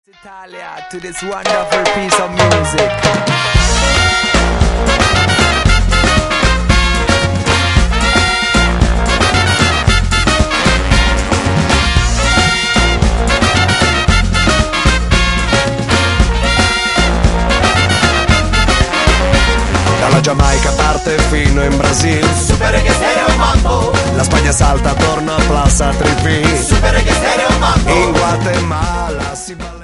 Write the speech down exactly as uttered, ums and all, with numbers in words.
Italia to this wonderful piece of music. Dalla Giamaica parte fino in Brasil, Super Reggae Stereo Mambo. la Spagna salta attorno a Plaza Trippi, Super Reggae Stereo Mambo. in Guatemala si balla.